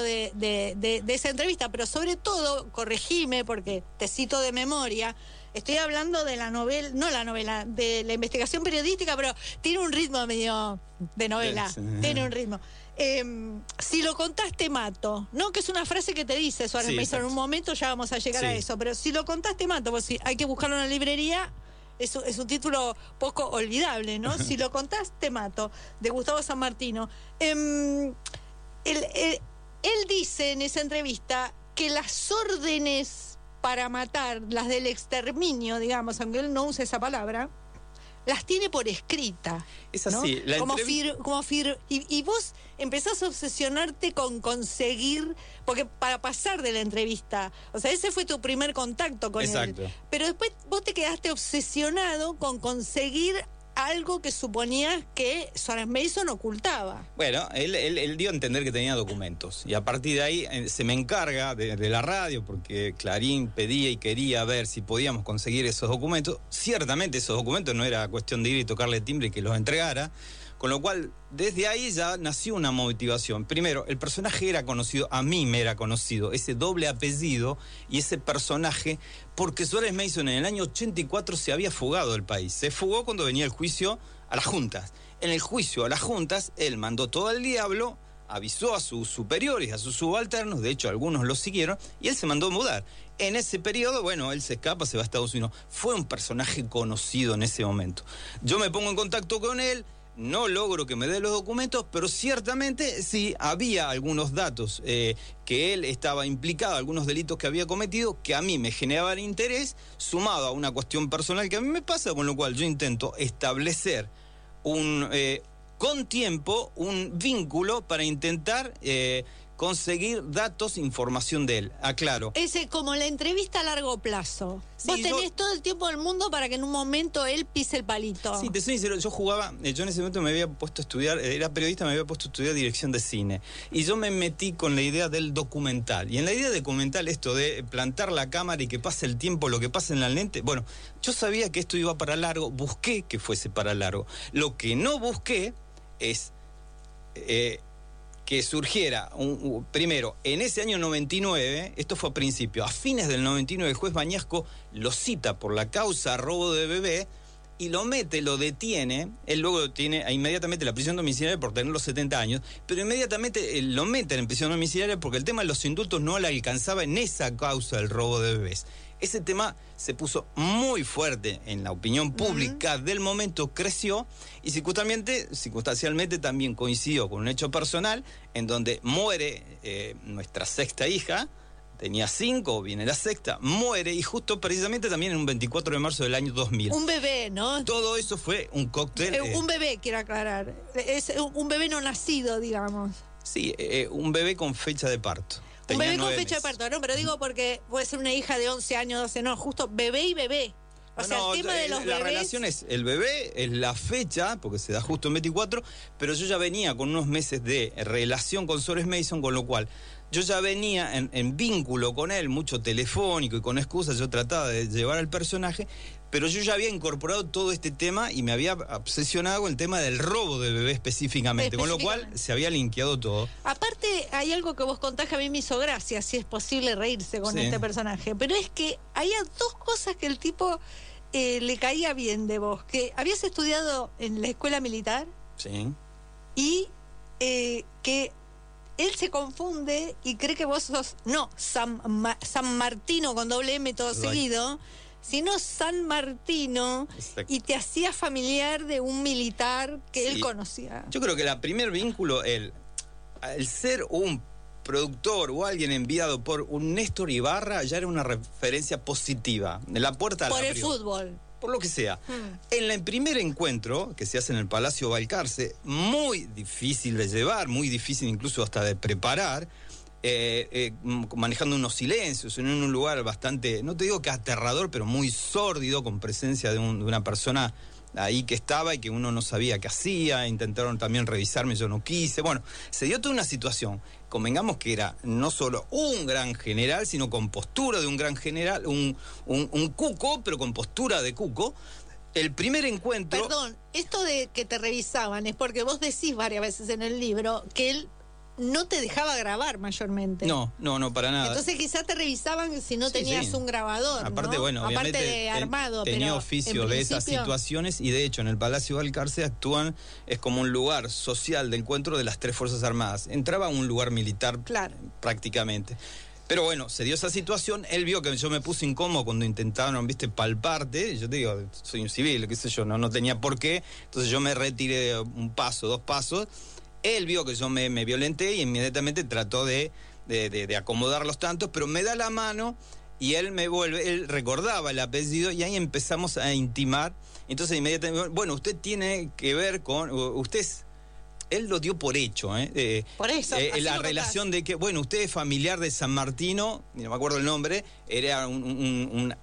de esa entrevista, pero sobre todo, corregime, porque te cito de memoria, estoy hablando de la novela, no la novela, de la investigación periodística, pero tiene un ritmo medio de novela, tiene un ritmo. Si lo contás te mato, ¿no? Que es una frase que te dice Suárez Mason, en un momento ya vamos a llegar a eso, pero si lo contás te mato, pues si hay que buscarlo en la librería. Es un título poco olvidable, ¿no? Si lo contás, te mato, de Gustavo Sanmartino. Él dice en esa entrevista que las órdenes para matar, las del exterminio, digamos, aunque él no use esa palabra, las tiene por escrita. Es así, ¿no? la y vos empezás a obsesionarte con conseguir, porque para pasar de la entrevista, o sea, ese fue tu primer contacto con él. Pero después vos te quedaste obsesionado con conseguir algo que suponías que Suárez Mason ocultaba. Bueno, él dio a entender que tenía documentos. Y a partir de ahí se me encarga de la radio, porque Clarín pedía y quería ver si podíamos conseguir esos documentos. Ciertamente esos documentos no era cuestión de ir y tocarle timbre y que los entregara. Con lo cual, desde ahí ya nació una motivación. Primero, el personaje era conocido, a mí me era conocido, ese doble apellido y ese personaje, porque Suárez Mason en el año 84 se había fugado del país. Se fugó cuando venía el juicio a las juntas. En el juicio a las juntas, él mandó todo al diablo, avisó a sus superiores, a sus subalternos, de hecho algunos lo siguieron, y él se mandó a mudar. En ese periodo, bueno, él se escapa, se va a Estados Unidos. Fue un personaje conocido en ese momento. Yo me pongo en contacto con él, no logro que me dé los documentos, pero ciertamente sí había algunos datos que él estaba implicado, algunos delitos que había cometido, que a mí me generaban interés, sumado a una cuestión personal que a mí me pasa, con lo cual yo intento establecer con tiempo un vínculo para intentar conseguir datos, información de él. Aclaro. Ese como la entrevista a largo plazo. Sí, vos tenés todo el tiempo del mundo para que en un momento él pise el palito. Sí, te soy sincero, yo en ese momento me había puesto a estudiar, era periodista, me había puesto a estudiar dirección de cine. Y yo me metí con la idea del documental. Y en la idea de documental, esto de plantar la cámara y que pase el tiempo, lo que pasa en la lente, bueno, yo sabía que esto iba para largo, busqué que fuese para largo. Lo que no busqué es que surgiera, primero, en ese año 99, esto fue a principio, a fines del 99, el juez Bañasco lo cita por la causa robo de bebé y lo mete, lo detiene, él luego tiene inmediatamente la prisión domiciliaria por tener los 70 años, pero inmediatamente lo meten en prisión domiciliaria porque el tema de los indultos no le alcanzaba en esa causa del robo de bebés. Ese tema se puso muy fuerte en la opinión pública del momento, creció y circunstancialmente también coincidió con un hecho personal en donde muere nuestra sexta hija, tenía 5, viene la sexta, muere y justo precisamente también en un 24 de marzo del año 2000. Un bebé, ¿no? Todo eso fue un cóctel. Un bebé, quiero aclarar. Es un bebé no nacido, digamos. Sí, un bebé con fecha de parto. Un bebé con fecha de parto, no, pero digo porque puede ser una hija de 11 años, 12, no, justo bebé y bebé. O sea, el tema de los la bebés... relación es el bebé, es la fecha, porque se da justo en 24, pero yo ya venía con unos meses de relación con Suárez Mason, con lo cual yo ya venía en vínculo con él, mucho telefónico y con excusas, yo trataba de llevar al personaje, pero yo ya había incorporado todo este tema y me había obsesionado con el tema del robo de bebé específicamente, con lo cual se había linkeado todo. Aparte, hay algo que vos contás que a mí me hizo gracia, si es posible reírse con este personaje, pero es que había dos cosas que el tipo le caía bien de vos, que habías estudiado en la escuela militar y que él se confunde y cree que vos sos, no, San Martino con doble M todo seguido, sino San Martino. Exacto. Y te hacía familiar de un militar que él conocía. Yo creo que el primer vínculo, el ser un productor o alguien enviado por un Néstor Ibarra ya era una referencia positiva. La puerta por el fútbol. Por lo que sea. En el primer encuentro, que se hace en el Palacio Balcarce, muy difícil de llevar, muy difícil incluso hasta de preparar, manejando unos silencios, en un lugar bastante, no te digo que aterrador, pero muy sórdido, con presencia de una persona ahí que estaba y que uno no sabía qué hacía, intentaron también revisarme, yo no quise, bueno, se dio toda una situación, convengamos que era no solo un gran general, sino con postura de un gran general, un cuco, pero con postura de cuco. El primer encuentro... Perdón, esto de que te revisaban es porque vos decís varias veces en el libro que él no te dejaba grabar mayormente. No, para nada. Entonces quizás te revisaban si no tenías un grabador. Aparte, ¿no? bueno, aparte obviamente de armado. Tenía pero oficio de esas situaciones y de hecho en el Palacio Balcarce actúan, es como un lugar social de encuentro de las 3 Fuerzas Armadas. Entraba a un lugar militar prácticamente. Pero bueno, se dio esa situación, él vio que yo me puse incómodo cuando intentaron, palparte, yo te digo, soy un civil, qué sé yo, no tenía por qué, entonces yo me retiré un paso, 2 pasos, él vio que yo me violenté y inmediatamente trató de acomodar los tantos, pero me da la mano y él recordaba el apellido y ahí empezamos a intimar. Entonces inmediatamente, bueno, usted tiene que ver con, él lo dio por hecho, por eso, la relación de que, bueno, usted es familiar de San Martino, no me acuerdo el nombre, era un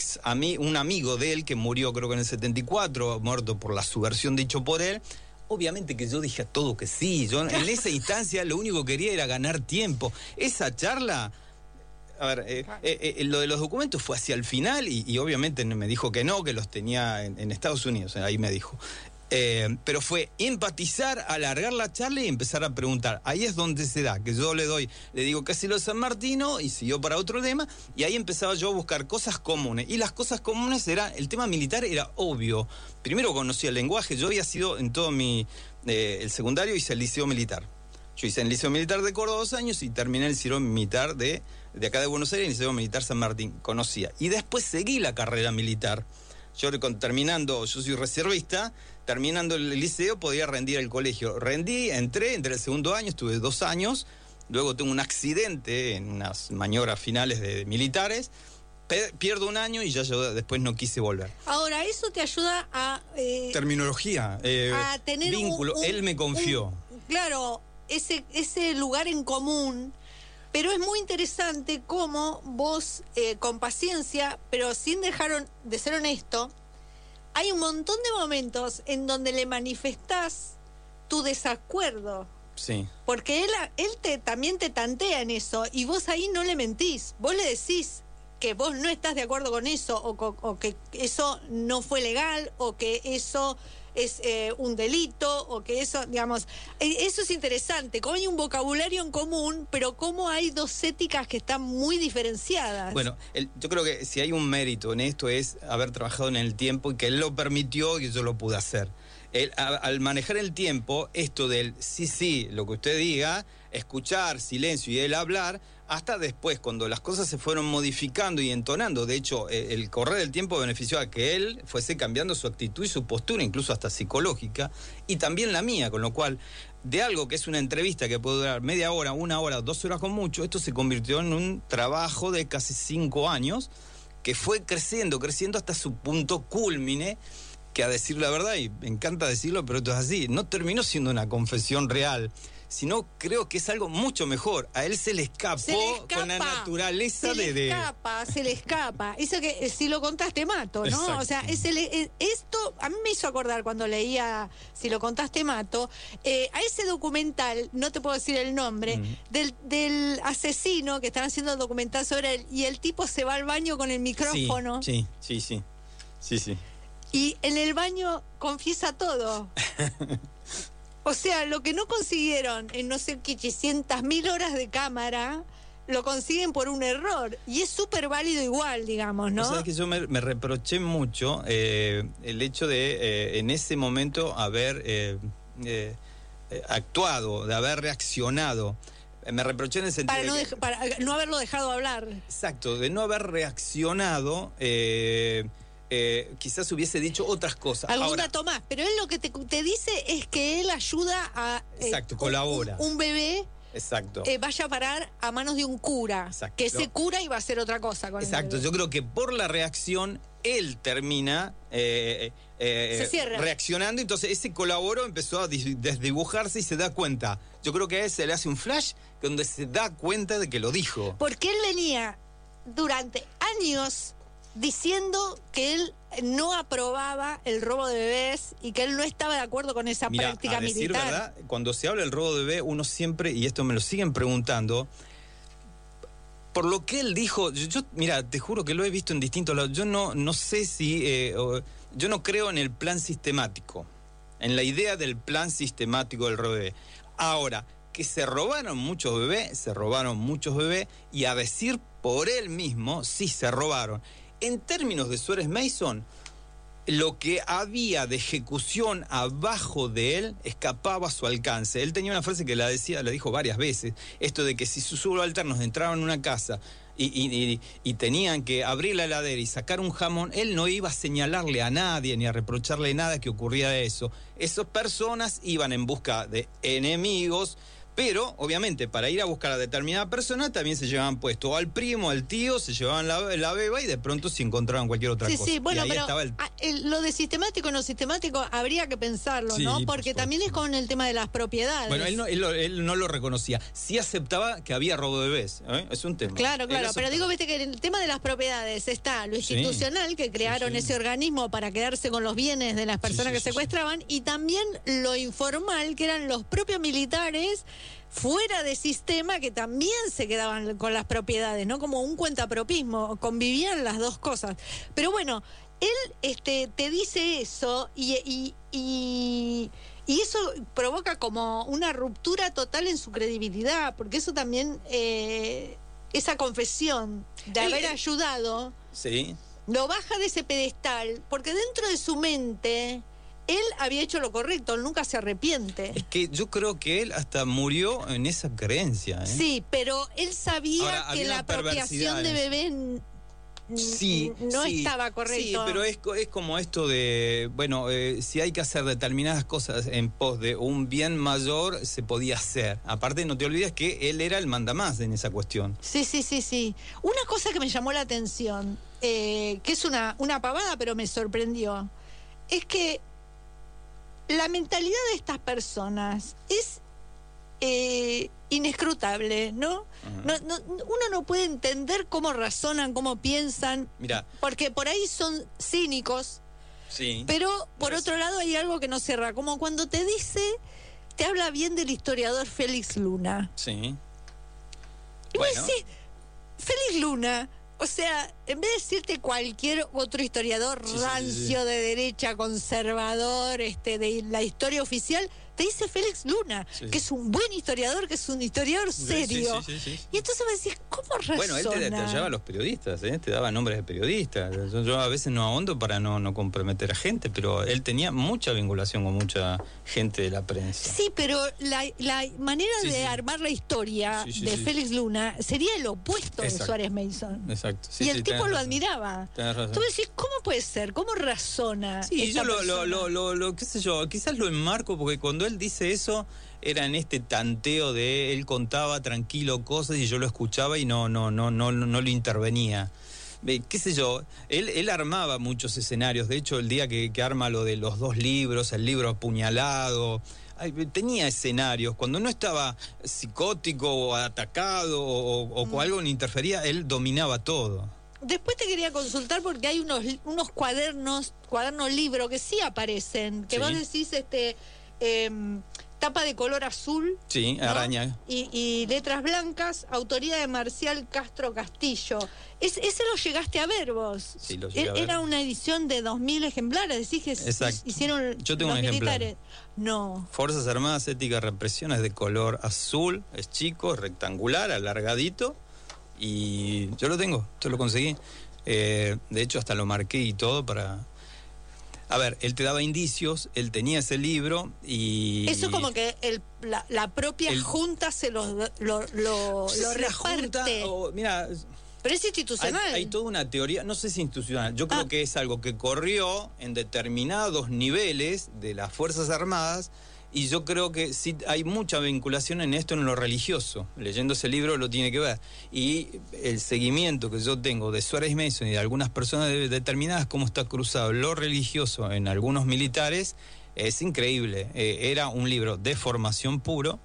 amigo de él que murió creo que en el 74, muerto por la subversión dicho por él. Obviamente que yo dije a todo que sí, yo en esa instancia lo único que quería era ganar tiempo. Esa charla, a ver, lo de los documentos fue hacia el final y obviamente me dijo que no, que los tenía en Estados Unidos, ahí me dijo. Pero fue empatizar, alargar la charla y empezar a preguntar. Ahí es donde se da, que yo le digo casi lo de San Martino y siguió para otro tema, y ahí empezaba yo a buscar cosas comunes. Y las cosas comunes el tema militar era obvio. Primero conocía el lenguaje, yo había sido en todo el secundario, hice el liceo militar. Yo hice el liceo militar de Córdoba 2 años y terminé el liceo militar de acá de Buenos Aires, el liceo militar San Martín, conocía. Y después seguí la carrera militar. Yo soy reservista, terminando el liceo podía rendir el colegio. Entré el segundo año, estuve 2 años, luego tuve un accidente en unas maniobras finales de militares, pierdo 1 año y ya yo después no quise volver. Ahora, eso te ayuda a... terminología, a tener vínculo, él me confió. Claro, ese lugar en común. Pero es muy interesante cómo vos, con paciencia, pero sin dejar de ser honesto, hay un montón de momentos en donde le manifestás tu desacuerdo. Sí. Porque él también te tantea en eso, y vos ahí no le mentís. Vos le decís que vos no estás de acuerdo con eso, o que eso no fue legal, o que eso es un delito, o que eso, digamos, eso es interesante, cómo hay un vocabulario en común, pero cómo hay dos éticas que están muy diferenciadas. Bueno, yo creo que si hay un mérito en esto es haber trabajado en el tiempo y que él lo permitió y que yo lo pude hacer. Al manejar el tiempo, esto del sí, lo que usted diga, escuchar, silencio y él hablar, hasta después, cuando las cosas se fueron modificando y entonando. De hecho, el correr del tiempo benefició a que él fuese cambiando su actitud y su postura, incluso hasta psicológica, y también la mía, con lo cual, de algo que es una entrevista que puede durar media hora, 1 hora, 2 horas con mucho, esto se convirtió en un trabajo de casi 5 años, que fue creciendo hasta su punto cúlmine, que a decir la verdad, y me encanta decirlo, pero esto es así, no terminó siendo una confesión real, sino creo que es algo mucho mejor. A él se le escapó con la naturaleza se le escapa. Eso que si lo contaste mato, ¿no? Exacto. O sea, esto a mí me hizo acordar cuando leía Si lo contaste mato, a ese documental, no te puedo decir el nombre, del asesino que están haciendo el documental sobre él, y el tipo se va al baño con el micrófono. Sí. Y en el baño confiesa todo. O sea, lo que no consiguieron en no sé qué 800.000 horas de cámara, lo consiguen por un error. Y es súper válido igual, digamos, ¿no? O sea, que yo me reproché mucho el hecho de, en ese momento, haber actuado, de haber reaccionado. Me reproché en el sentido para no haberlo dejado hablar. Exacto, de no haber reaccionado... quizás hubiese dicho otras cosas. Algún dato más, pero él lo que te dice es que él ayuda a... exacto, colabora. Un bebé exacto. Vaya a parar a manos de un cura. Exacto. Que ese cura iba a hacer otra cosa con exacto, el bebé. Yo creo que por la reacción, él termina reaccionando, entonces ese colaboró, empezó a desdibujarse y se da cuenta. Yo creo que a él se le hace un flash donde se da cuenta de que lo dijo. Porque él venía durante años diciendo que él no aprobaba el robo de bebés y que él no estaba de acuerdo con esa práctica a decir militar. Verdad, cuando se habla del robo de bebé, uno siempre, y esto me lo siguen preguntando, por lo que él dijo, yo mira, te juro que lo he visto en distintos lados, yo no sé si, yo no creo en el plan sistemático, en la idea del plan sistemático del robo de bebé. Ahora, que se robaron muchos bebés, y a decir por él mismo, sí se robaron. En términos de Suárez Mason, lo que había de ejecución abajo de él escapaba a su alcance. Él tenía una frase que la dijo varias veces, esto de que si sus subalternos entraban en una casa y tenían que abrir la heladera y sacar un jamón, él no iba a señalarle a nadie ni a reprocharle nada que ocurría de eso. Esas personas iban en busca de enemigos, Pero, obviamente, para ir a buscar a determinada persona también se llevaban puesto o al primo, al tío, se llevaban la beba y de pronto se encontraban cualquier otra cosa. Sí, bueno, y ahí pero estaba lo de sistemático o no sistemático habría que pensarlo, Sí, ¿no? por Porque también es con el tema de las propiedades. Bueno, él no lo reconocía. Sí aceptaba que había robo de bebés. Es un tema. Claro, Él pero aceptaba. digo, viste que en el tema de las propiedades está lo Sí. institucional, que crearon ese organismo para quedarse con los bienes de las personas que secuestraban, y también lo informal, que eran los propios militares fuera de sistema que también se quedaban con las propiedades, ¿no? Como un cuentapropismo, convivían las dos cosas. Pero bueno, él te dice eso y eso provoca como una ruptura total en su credibilidad, porque eso también, esa confesión de haber ayudado, Sí. lo baja de ese pedestal, porque dentro de su mente él había hecho lo correcto, él nunca se arrepiente. Es que yo creo que él hasta murió en esa creencia. Sí, pero él sabía Ahora, que había la una apropiación perversidad de en bebés Sí, no sí, estaba correcto. Sí, pero es como esto de, bueno, si hay que hacer determinadas cosas en pos de un bien mayor, se podía hacer. Aparte, no te olvides que él era el mandamás en esa cuestión. Sí. Una cosa que me llamó la atención, que es una pavada, pero me sorprendió, es que la mentalidad de estas personas es inescrutable, ¿no? Uno no puede entender cómo razonan, cómo piensan, Mira, porque por ahí son cínicos, sí. pero por otro lado hay algo que no cierra, como cuando te habla bien del historiador Félix Luna. Sí. Y vos decís, Félix Luna, o sea, en vez de decirte cualquier otro historiador rancio de derecha, conservador, de la historia oficial, te dice Félix Luna, que es un buen historiador, que es un historiador serio. Sí. Y entonces me decís, ¿cómo razona? Bueno, él te detallaba a los periodistas, te daba nombres de periodistas. Yo a veces no ahondo para no comprometer a gente, pero él tenía mucha vinculación con mucha gente de la prensa. Sí, pero la manera de armar la historia de Félix Luna sería el opuesto de Suárez Mason. Exacto. Y el tipo lo admiraba. Tenés razón. Tú decís, ¿cómo puede ser? ¿Cómo razona? Sí, esta yo persona? qué sé yo, quizás lo enmarco porque cuando él dice eso era en este tanteo de él contaba tranquilo cosas y yo lo escuchaba y no lo intervenía. Qué sé yo, él armaba muchos escenarios. De hecho, el día que arma lo de los 2 libros, el libro apuñalado, tenía escenarios. Cuando no estaba psicótico o atacado o con algo que interfería, él dominaba todo. Después te quería consultar porque hay unos cuadernos libro que sí aparecen, que vos decís tapa de color azul. Sí, ¿no? araña. Y letras blancas, autoría de Marcial Castro Castillo. Ese lo llegaste a ver vos. Sí, lo llegué a ver. Era una edición de 2000 ejemplares, decís que hicieron Yo tengo los un ejemplar. militares. No. Fuerzas Armadas, Ética, Represión, es de color azul, es chico, es rectangular, alargadito, y yo lo tengo, yo lo conseguí. De hecho, hasta lo marqué y todo para... A ver, él te daba indicios, él tenía ese libro y... Eso como que la propia Junta se lo reparte. Mira... Pero es institucional. Hay toda una teoría, no sé si institucional, yo creo que es algo que corrió en determinados niveles de las Fuerzas Armadas y yo creo que sí hay mucha vinculación en esto en lo religioso. Leyendo ese libro lo tiene que ver. Y el seguimiento que yo tengo de Suárez Mason y de algunas personas determinadas, cómo está cruzado lo religioso en algunos militares, es increíble. Era un libro de formación puro.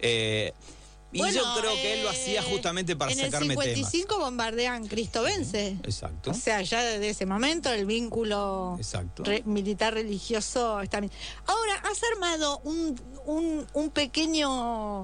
Y yo creo que él lo hacía justamente para sacarme temas. En el 55 bombardean Cristo Vence. Exacto. O sea, ya desde ese momento el vínculo militar religioso está bien. Ahora, has armado un pequeño,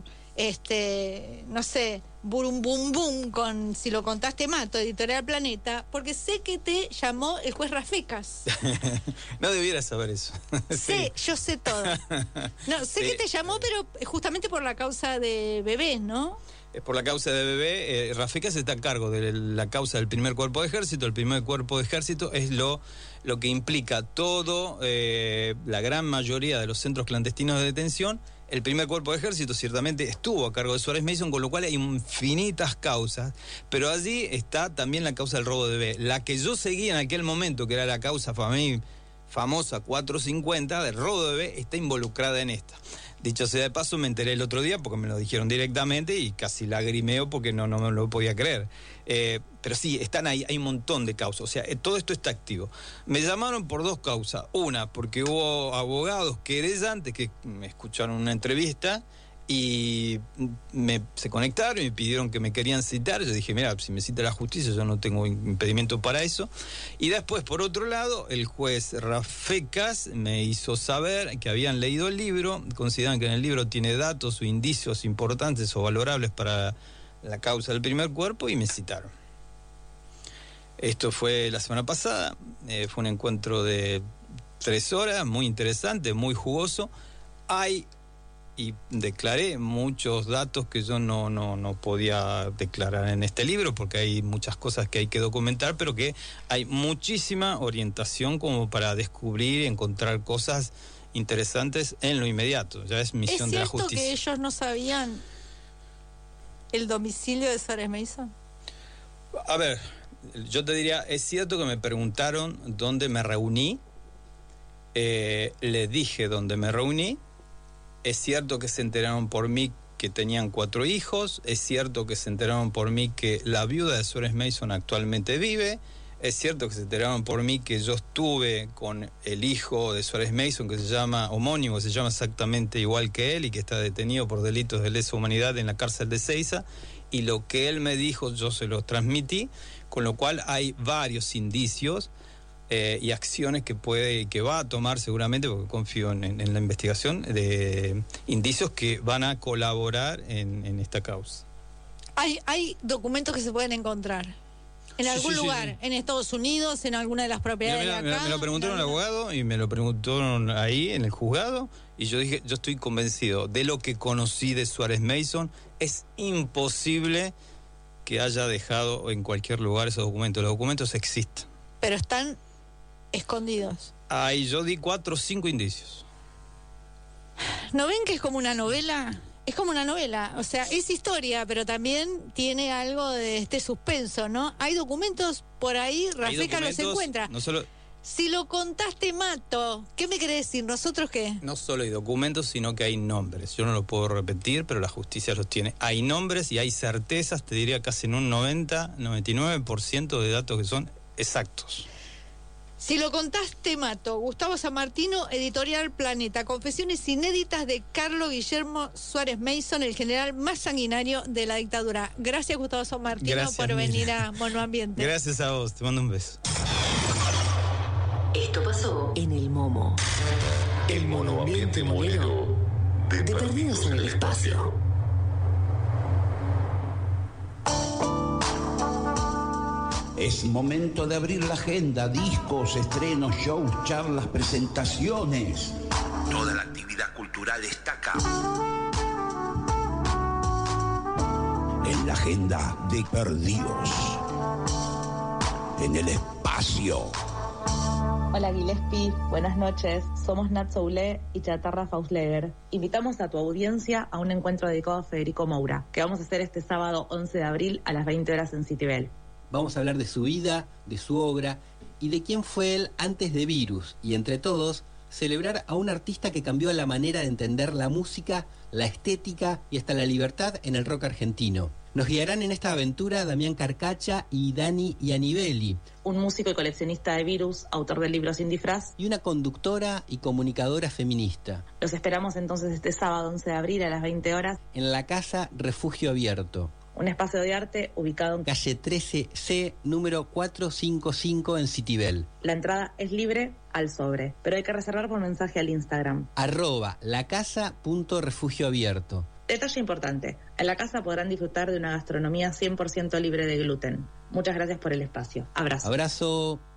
no sé, burum bum bum con Si lo contaste mato, Editorial Planeta, porque sé que te llamó el juez Rafecas. No debiera saber eso. Sí, yo sé todo. No, sé que te llamó, pero justamente por la causa de bebés, ¿no? Es por la causa de bebé. Rafecas está a cargo de la causa del primer cuerpo de ejército. El primer cuerpo de ejército es lo que implica todo, la gran mayoría de los centros clandestinos de detención. El primer cuerpo de ejército ciertamente estuvo a cargo de Suárez Mason, con lo cual hay infinitas causas, pero allí está también la causa del robo de bebé. La que yo seguía en aquel momento, que era la causa famosa 450 del robo de bebé, está involucrada en esta. Dicho sea de paso, me enteré el otro día porque me lo dijeron directamente y casi lagrimeo porque no me lo podía creer. Pero sí, están ahí, hay un montón de causas. O sea, todo esto está activo. Me llamaron por 2 causas. Una, porque hubo abogados querellantes que me escucharon una entrevista y se conectaron y me pidieron que me querían citar. Yo dije, mira, si me cita la justicia yo no tengo impedimento para eso. Y después, por otro lado, el juez Rafecas me hizo saber que habían leído el libro, consideran que en el libro tiene datos o indicios importantes o valorables para la causa del primer cuerpo y me citaron. Esto fue la semana pasada, fue un encuentro de 3 horas, muy interesante, muy jugoso. Y declaré muchos datos que yo no podía declarar en este libro porque hay muchas cosas que hay que documentar, pero que hay muchísima orientación como para descubrir y encontrar cosas interesantes en lo inmediato. Ya es misión de la justicia. ¿Es cierto que ellos no sabían el domicilio de Suárez Mason? A ver, yo te diría, es cierto que me preguntaron dónde me reuní, les dije dónde me reuní. Es cierto que se enteraron por mí que tenían 4 hijos. Es cierto que se enteraron por mí que la viuda de Suárez Mason actualmente vive. Es cierto que se enteraron por mí que yo estuve con el hijo de Suárez Mason, que se llama homónimo, se llama exactamente igual que él y que está detenido por delitos de lesa humanidad en la cárcel de Ezeiza. Y lo que él me dijo yo se lo transmití, con lo cual hay varios indicios y acciones que va a tomar seguramente, porque confío en la investigación, de indicios que van a colaborar en esta causa. Hay documentos que se pueden encontrar en algún lugar, en Estados Unidos, en alguna de las propiedades de acá. Me lo preguntaron al abogado y me lo preguntaron ahí en el juzgado y yo dije, yo estoy convencido de lo que conocí de Suárez Mason, es imposible que haya dejado en cualquier lugar esos documentos. Los documentos existen. Pero están escondidos. Ahí yo di 4 o 5 indicios. ¿No ven que es como una novela? Es como una novela, o sea, es historia, pero también tiene algo de este suspenso, ¿no? Hay documentos por ahí, Rafeca los encuentra. No solo, si lo contaste, mato. ¿Qué me querés decir? ¿Nosotros qué? No solo hay documentos, sino que hay nombres. Yo no lo puedo repetir, pero la justicia los tiene. Hay nombres y hay certezas, te diría casi en un 99% de datos que son exactos. Si lo contaste, mato. Gustavo Sanmartino, Editorial Planeta. Confesiones inéditas de Carlos Guillermo Suárez Mason, el general más sanguinario de la dictadura. Gracias, Gustavo Sanmartino, por venir a Monoambiente. Gracias a vos, te mando un beso. Esto pasó en el Momo. El monoambiente molero de Perdidos en el Espacio. Es momento de abrir la agenda, discos, estrenos, shows, charlas, presentaciones. Toda la actividad cultural está acá. En la agenda de Perdidos en el Espacio. Hola Gillespie, buenas noches. Somos Nat Soule y Chatarra Fausleger. Invitamos a tu audiencia a un encuentro dedicado a Federico Moura, que vamos a hacer este sábado 11 de abril a las 20 horas en Citibel. Vamos a hablar de su vida, de su obra y de quién fue él antes de Virus. Y entre todos, celebrar a un artista que cambió la manera de entender la música, la estética y hasta la libertad en el rock argentino. Nos guiarán en esta aventura Damián Carcacha y Dani Ianivelli. Un músico y coleccionista de Virus, autor del libro Sin Disfraz. Y una conductora y comunicadora feminista. Los esperamos entonces este sábado 11 de abril a las 20 horas. En la Casa Refugio Abierto. Un espacio de arte ubicado en calle 13C, número 455 en Citibel. La entrada es libre al sobre, pero hay que reservar por mensaje al Instagram. @lacasa.refugioabierto. Detalle importante, en la casa podrán disfrutar de una gastronomía 100% libre de gluten. Muchas gracias por el espacio. Abrazo. Abrazo.